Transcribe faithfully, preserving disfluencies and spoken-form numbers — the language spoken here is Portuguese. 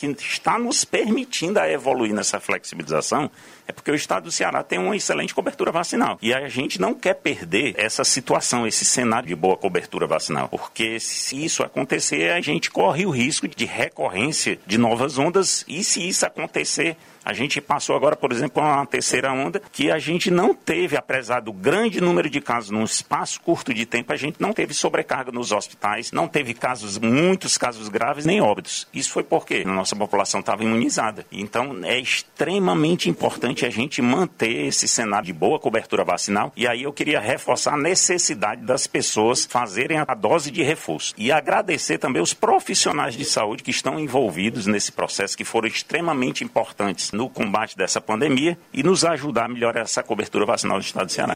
que está nos permitindo a evoluir nessa flexibilização é porque o estado do Ceará tem uma excelente cobertura vacinal. E a gente não quer perder essa situação, esse cenário de boa cobertura vacinal. Porque se isso acontecer, a gente corre o risco de recorrência de novas ondas. E se isso acontecer, a gente passou agora, por exemplo, a uma terceira onda que a gente não teve, apesar do grande número de casos num espaço curto de tempo, a gente não teve sobrecarga nos hospitais, não teve casos, muitos casos graves, nem óbitos. Isso foi porque a nossa população estava imunizada. Então, é extremamente importante a gente manter esse cenário de boa cobertura vacinal. E aí eu queria reforçar a necessidade das pessoas fazerem a dose de reforço. E agradecer também os profissionais de saúde que estão envolvidos nesse processo, que foram extremamente importantes no combate dessa pandemia e nos ajudar a melhorar essa cobertura vacinal do estado do Ceará.